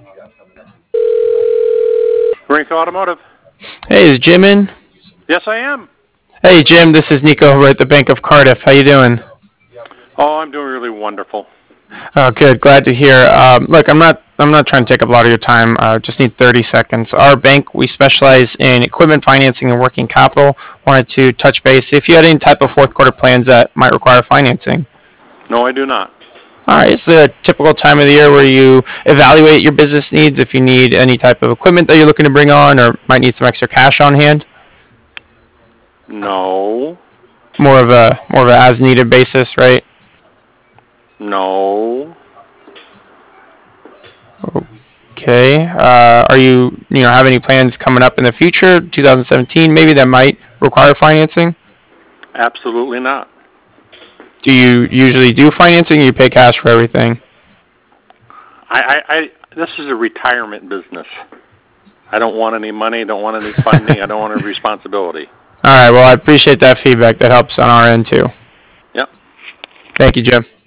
Rinko Automotive. Hey, is Jim in? Yes, I am. Hey, Jim, this is Nico over at the Bank of Cardiff. How you doing? Oh, I'm doing really wonderful. Oh, good. Glad to hear. Look, I'm not trying to take up a lot of your time. Just need 30 seconds. Our bank, we specialize in equipment financing and working capital. Wanted to touch base if you had any type of fourth quarter plans that might require financing. No, I do not. All right, it's a typical time of the year where you evaluate your business needs if you need any type of equipment that you're looking to bring on or might need some extra cash on hand. No. More of a as needed basis, right? No. Okay. Are you have any plans coming up in the future, 2017, maybe that might require financing? Absolutely not. Do you usually do financing or you pay cash for everything? This is a retirement business. I don't want any money. Don't want any funding. I don't want any responsibility. All right. Well, I appreciate that feedback. That helps on our end too. Yep. Thank you, Jim.